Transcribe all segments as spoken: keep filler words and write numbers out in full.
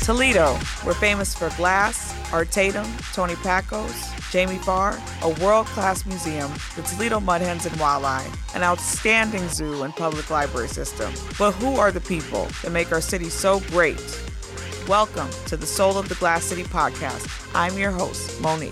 Toledo, we're famous for Glass, Art Tatum, Tony Pacos, Jamie Farr, a world-class museum, the Toledo Mud Hens and Walleye, an outstanding zoo and public library system. But who are the people that make our city so great? Welcome to the Soul of the Glass City podcast. I'm your host, Monique.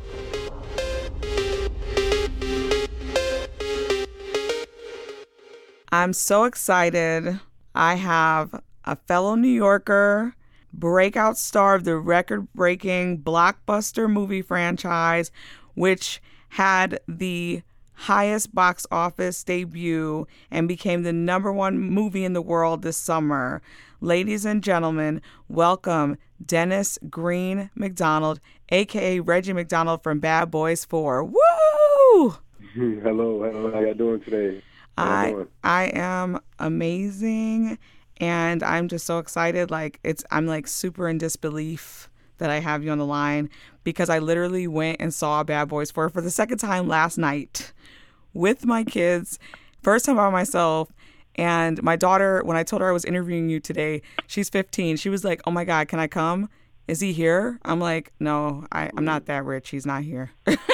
I'm so excited. I have a fellow New Yorker, breakout star of the record-breaking blockbuster movie franchise, which had the highest box office debut and became the number one movie in the world this summer. Ladies and gentlemen, welcome Dennis Green McDonald, a k a. Reggie McDonald from Bad Boys four. Woo! Hello, hello. How y'all doing today? How I doing? I am amazing. And I'm just so excited. Like it's, I'm like super in disbelief that I have you on the line because I literally went and saw Bad Boys four for the second time last night with my kids. First time by myself. And my daughter, when I told her I was interviewing you today, she's fifteen. She was like, "Oh my God, can I come? Is he here?" I'm like, "No, I, I'm not that rich. He's not here."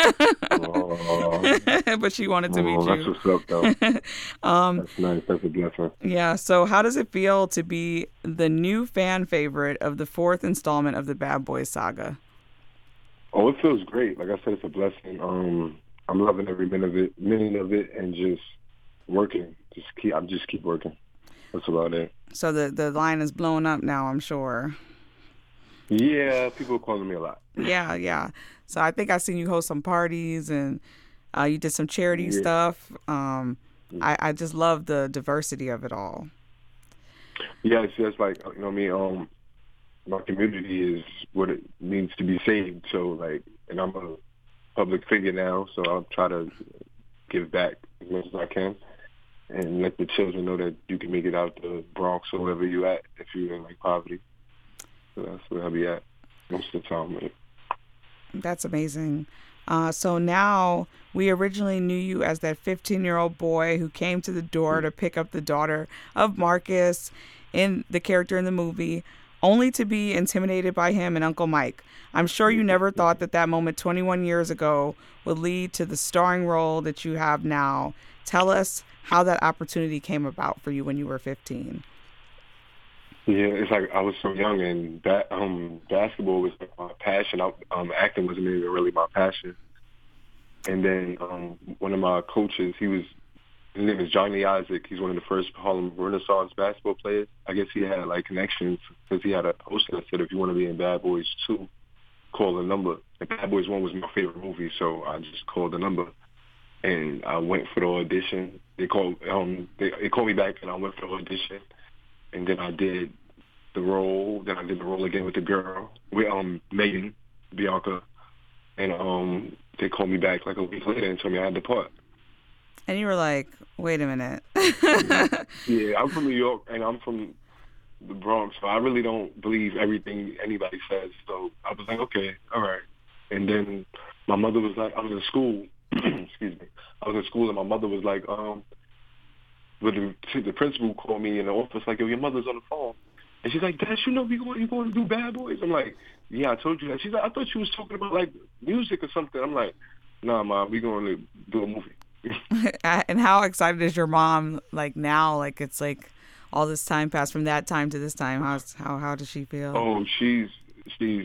Oh, But she wanted to oh, meet that's you. what's up, though. um, that's nice. That's a blessing. Yeah. So how does it feel to be the new fan favorite of the fourth installment of the Bad Boys saga? Oh, it feels great. Like I said, it's a blessing. Um, I'm loving every minute of it, minute of it, and just working. Just keep. I'm just keep working. That's about it. So the the line is blowing up now, I'm sure. Yeah, people are calling me a lot. Yeah, yeah. So I think I seen you host some parties and uh, you did some charity Yeah. stuff. Um, I, I just love the diversity of it all. Yeah, it's just like, you know what I mean? Um, my community is what it needs to be saved. So, like, and I'm a public figure now, so I'll try to give back as much as I can and let the children know that you can make it out the Bronx or wherever you at if you're in, like, poverty. So that's where I'll be at most of the time. Like. That's amazing. Uh, so now we originally knew you as that fifteen-year-old boy who came to the door to pick up the daughter of Marcus in the character in the movie, only to be intimidated by him and Uncle Mike. I'm sure you never thought that that moment twenty-one years ago would lead to the starring role that you have now. Tell us how that opportunity came about for you when you were fifteen. Yeah, it's like I was so young, and ba- um, basketball was like my passion. I, um, acting wasn't even really my passion. And then um, one of my coaches, he was, his name is Johnny Isaac. He's one of the first Harlem Renaissance basketball players. I guess he had like connections because he had a poster that said, "If you want to be in Bad Boys two, call the number." And Bad Boys one was my favorite movie, so I just called the number. And I went for the audition. They called um, they, they called me back, and I went for the audition. And then I did the role. Then I did the role again with the girl, with um Megan, Bianca. And um they called me back like a week later and told me I had the part. And you were like, wait a minute. Yeah, I'm from New York, and I'm from the Bronx, so I really don't believe everything anybody says. So I was like, okay, all right. And then my mother was like, I was in school. Excuse me. I was in school, and my mother was like, um, but the, the principal called me in the office like, "Yo, your mother's on the phone." And she's like, "Dad, you know you going, you going to do Bad Boys?" I'm like, "Yeah, I told you that." She's like, "I thought you was talking about, like, music or something." I'm like, "Nah, Mom, we going to do a movie." And how excited is your mom, like, now? Like, it's like all this time passed from that time to this time. How's, how how does she feel? Oh, she's, she's,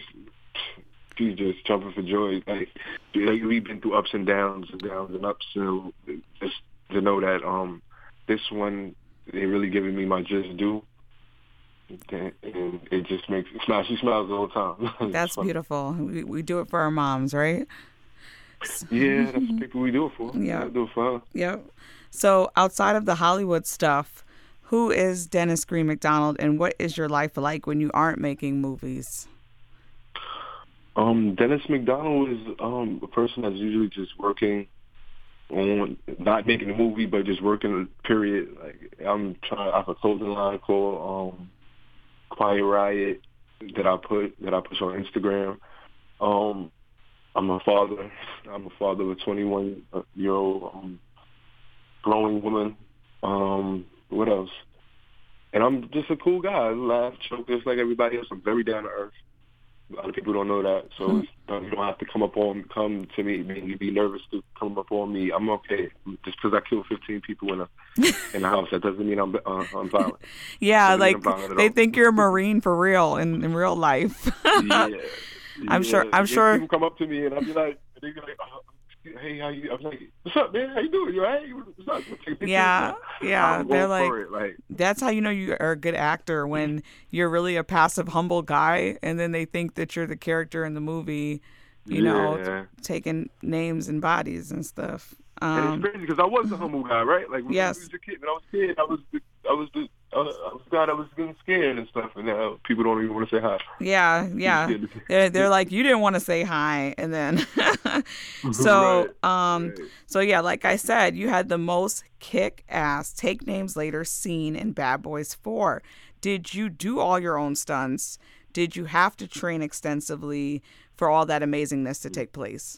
she's just jumping for joy. Like, like, we've been through ups and downs and downs and ups. So just to know that um, this one, they really giving me my just due. And it just makes it smile. She smiles the whole time. That's beautiful. We, we do it for our moms, right? Yeah, that's the people we do it for. Yeah, we do it for her. Yep. So outside of the Hollywood stuff, who is Dennis Green McDonald, and what is your life like when you aren't making movies? Um, Dennis McDonald is um a person that's usually just working on not making a movie, but just working. Period. Like I'm trying. I have a clothing line called um. Quiet Riot that I put that I push on Instagram. Um, I'm a father. I'm a father of a twenty-one year old um, growing woman. Um, what else? And I'm just a cool guy. I laugh, joke just like everybody else. I'm very down to earth. A lot of people don't know that, so it's, uh, you don't have to come up on, come to me, make me be nervous to come up on me. I'm okay. Just because I killed fifteen people in a in a house, that doesn't mean I'm uh, I'm violent. Yeah, like they all. think you're a Marine for real in, in real life. yeah, I'm yeah. sure. I'm If sure. People come up to me and I'll be like, they be like, oh, hey, how you? I'm like, what's up, man? How you doing? You all right? What's up? Yeah, yeah. I'm They're going like, for it. Like, that's how you know you are a good actor, when you're really a passive, humble guy, and then they think that you're the character in the movie. You know, yeah. taking names and bodies and stuff. Um, and it's crazy because I was a humble guy, right? Like when yes. I was a kid, when I was a kid, I was the, I was the, uh, I was the guy that was getting scared and stuff, and now people don't even want to say hi. Yeah, yeah. They're, they're like, you didn't want to say hi, and then so right, um right. so yeah, like I said, you had the most kick-ass take names later scene in Bad Boys four. Did you do all your own stunts? Did you have to train extensively for all that amazingness to take place?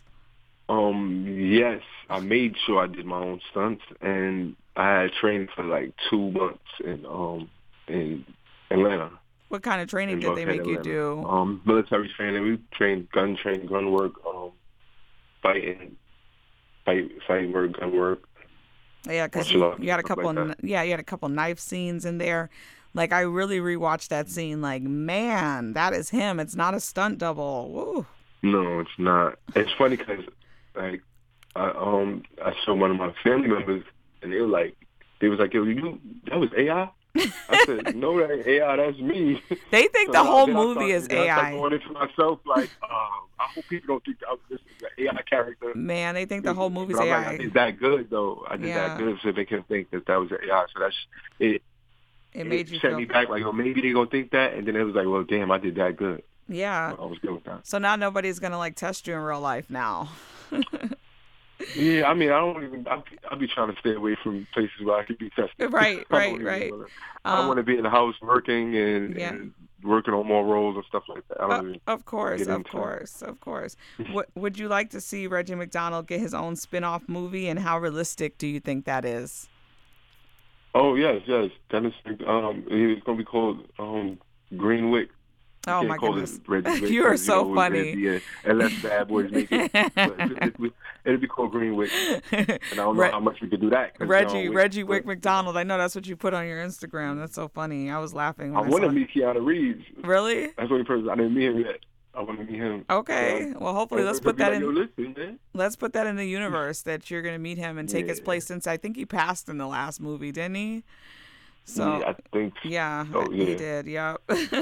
Um, yes, I made sure I did my own stunts, and I had training for like two months in um in Atlanta. What kind of training did they make Atlanta. you do? Um, military training. We trained gun training, gun work, um, fighting, fight, fight work, gun work. Yeah, because you, you had a couple. Like yeah, you had a couple knife scenes in there. Like, I really rewatched that scene. Like, man, that is him. It's not a stunt double. Woo. No, it's not. It's funny because, like, I um I showed one of my family members, and they were like, they was like, yo, you that was A I? I said, no, that ain't A I. That's me. They think so the whole movie I is started, A I. I started going into myself like, um, I hope people don't think I was this is an A I character. Man, they think the whole movie's but A I. Like, I did that good though. I did yeah. that good, so they can think that that was an A I. So that's it. It made it you set feel... me back like, oh, maybe they gonna think that, and then it was like, well, damn, I did that good. Yeah, so I was good with that. So now nobody's gonna like test you in real life now. Yeah, I mean, I don't even. I I be trying to stay away from places where I could be tested. Right, right, right. Wanna, I um, want to be in the house working and, yeah. and working on more roles and stuff like that. I don't uh, even of course, of into. course, of course. What would you like to see Reggie McDonald get his own spin-off movie, and how realistic do you think that is? Oh yes, yes. Dennis, um, it's gonna be called um, Greenwick. Oh my goodness! Reggie, you are so you know, funny. Be, unless Bad Boys make it, it, it, it'll be called Greenwick. And I don't know Re- how much we could do that. Reggie, you know, Reggie Wick McDonald. I know that's what you put on your Instagram. That's so funny. I was laughing. When I, I want to meet Keanu Reeves. Really? That's the only person I didn't meet him yet. I want to meet him. Okay. So, well, hopefully, let's put that like, in. Listen, man. Let's put that in the universe that you're gonna meet him and take yeah. his place. Since I think he passed in the last movie, didn't he? So yeah, I think yeah, so, yeah. he did. Yep.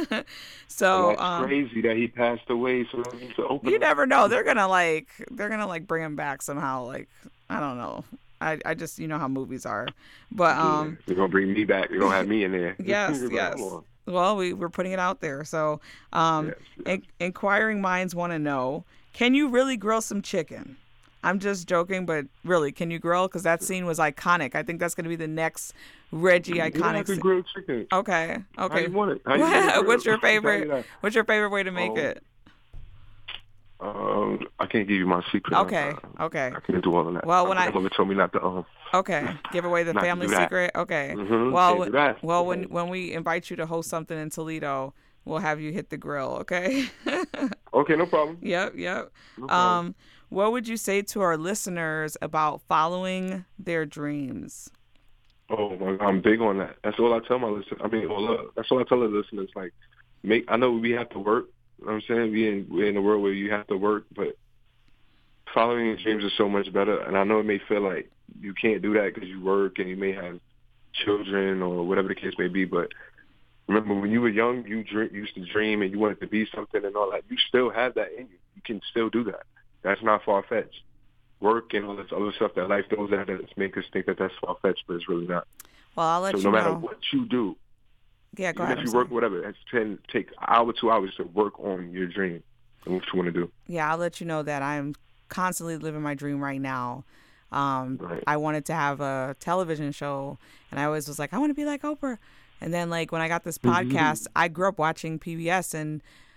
so and that's um, crazy that he passed away. So open you up. never know. They're gonna like they're gonna like bring him back somehow. Like I don't know. I, I just you know how movies are, but um, yeah, they're gonna bring me back. They're gonna have me in there. Yes, yes. Well, we we're putting it out there. So um, yes, yes. In, inquiring minds want to know: can you really grill some chicken? I'm just joking, but really, can you grill? Because that scene was iconic. I think that's going to be the next Reggie yeah, iconic. I can grill chicken. Okay, okay. How you want it? How you want it what's your favorite? What's your favorite way to make um, it? Um, I can't give you my secret. Okay, uh, okay. I can't do all of that. Well, when my I mother told me not to. Um, okay, give away the family secret. Okay. Mm-hmm. Well, when, that. well, when when we invite you to host something in Toledo, we'll have you hit the grill. Okay. Okay, no problem. Yep, yep. No problem. Um, what would you say to our listeners about following their dreams? Oh my God, I'm big on that. That's all I tell my listeners. I mean, well, uh, that's all I tell the listeners. Like, make. I know we have to work. You know what I'm saying? We in we're in a world where you have to work, but following your dreams is so much better. And I know it may feel like you can't do that because you work and you may have children or whatever the case may be. But remember, when you were young, you dream, used to dream and you wanted to be something and all that. You still have that in you. You can still do that. That's not far-fetched. Work and all this other stuff that life throws at us make us think that that's far-fetched, but it's really not. Well, I'll let so you no matter know. what you do, yeah, go even ahead. if you work, whatever, it's ten, take an hour, two hours to work on your dream and what you want to do. Yeah, I'll let you know that I'm constantly living my dream right now. Um, right. I wanted to have a television show, and I always was like, I want to be like Oprah. And then, like, when I got this podcast, I grew up watching P B S, and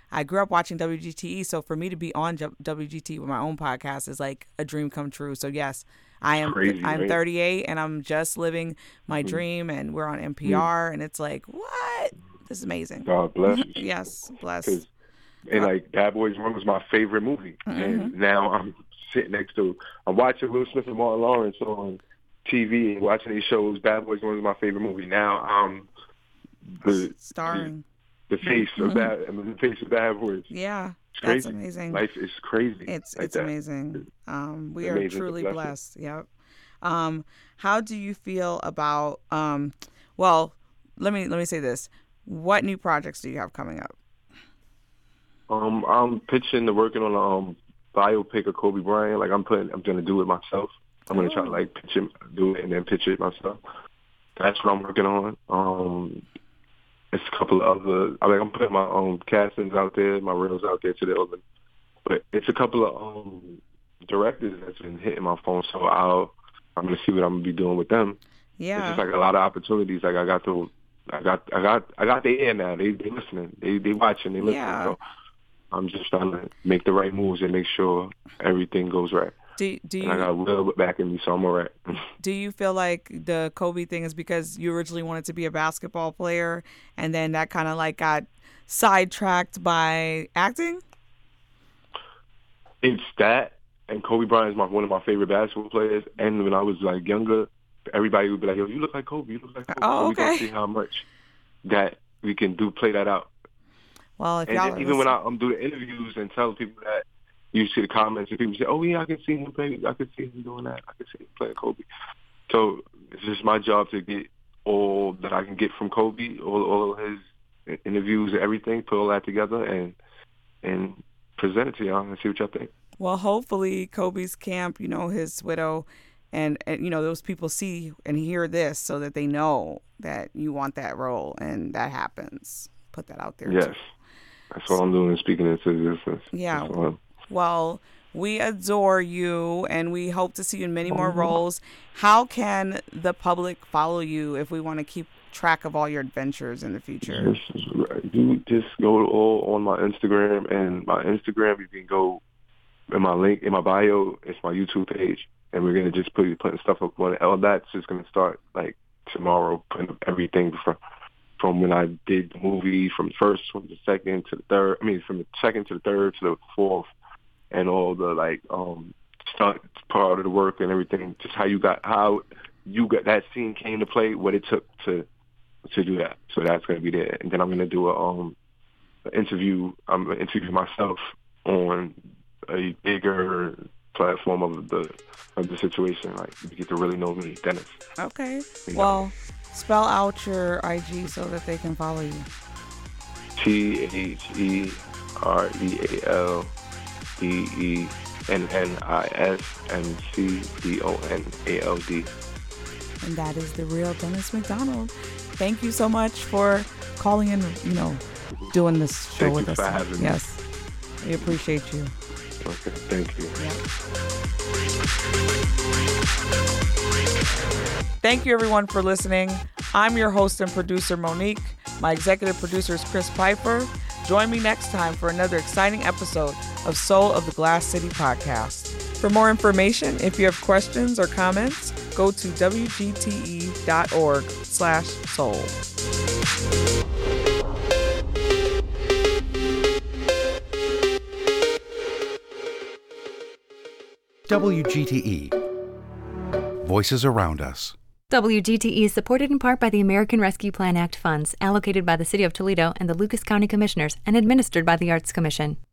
I grew up watching W G T E, so for me to be on W G T E with my own podcast is like a dream come true. So yes, I am. Crazy, I'm right? thirty-eight, and I'm just living my Mm-hmm. dream. And we're on N P R, mm-hmm. and it's like, what? This is amazing. God bless you. Yes, bless. And like Bad Boys One was my favorite movie, mm-hmm. and now I'm sitting next to, I'm watching Will Smith and Martin Lawrence on T V and watching these shows. Bad Boys One is my favorite movie. Now I'm the starring. The face of bad, I mean, the face of Bad Boys. Yeah, it's that's crazy. amazing. Life is crazy. It's like it's that. amazing. Um, we it's are amazing. truly blessed. Yep. Um, how do you feel about? Um, well, let me let me say this. What new projects do you have coming up? Um, I'm pitching to working on a um, biopic of Kobe Bryant. Like I'm putting, I'm gonna do it myself. I'm gonna oh. try to like pitch it, do it, and then pitch it myself. That's what I'm working on. Um. It's a couple of other, I mean, I'm putting my um, castings out there, my reels out there to the other, but it's a couple of um, directors that's been hitting my phone, so I'll, I'm going to see what I'm going to be doing with them. Yeah. It's just like a lot of opportunities. Like I got to, I got, I got, I got their ear now. They, they listening. They, they watching. They listening. Yeah. So I'm just trying to make the right moves and make sure everything goes right. Do, do you, and I got Will backing me, so I'm all right. Do you feel like the Kobe thing is because you originally wanted to be a basketball player and then that kind of like got sidetracked by acting? It's that, and Kobe Bryant is my, one of my favorite basketball players. And when I was like younger, everybody would be like, "Yo, you look like Kobe. You look like Kobe." Oh, so okay. We gonna see how much that we can do, play that out. Well, if and y'all then even when I, I'm doing interviews and tell people that, you see the comments and people say, "Oh yeah, I can see him play. I can see him doing that. I can see him playing Kobe." So it's just my job to get all that I can get from Kobe, all all of his interviews and everything, put all that together and and present it to y'all and see what y'all think. Well, hopefully Kobe's camp, you know, his widow, and, and you know those people see and hear this so that they know that you want that role and that happens. Put that out there. Yes, too. That's what so, I'm doing. Speaking into existence. Yeah. Well, we adore you, and we hope to see you in many more roles. How can the public follow you if we want to keep track of all your adventures in the future? You just go all on my Instagram, and my Instagram, you can go in my link, in my bio, it's my YouTube page, and we're going to just put putting stuff up on it. All that's just going to start, like, tomorrow, putting up everything from, from when I did the movie, from the first, from the second to the third, I mean, from the second to the third to the fourth, and all the like um stunt part of the work and everything, just how you got how you got that scene came to play, what it took to to do that. So that's gonna be there. And then I'm gonna do a um an interview I'm gonna interview myself on a bigger platform of the of the situation. Like you get to really know me, Dennis. Okay. You know? Well, spell out your I G so that they can follow you. T H E R E A L D E N N I S M C D O N A L D. And that is the real Dennis McDonald. Thank you so much for calling in, you know, doing this show thank with you us. For having yes. Me. We appreciate you. Okay, thank you. Yeah. Thank you everyone for listening. I'm your host and producer, Monique. My executive producer is Chris Piper. Join me next time for another exciting episode of Soul of the Glass City podcast. For more information, if you have questions or comments, go to W G T E dot org slash soul. W G T E. Voices around us. W G T E is supported in part by the American Rescue Plan Act funds allocated by the City of Toledo and the Lucas County Commissioners and administered by the Arts Commission.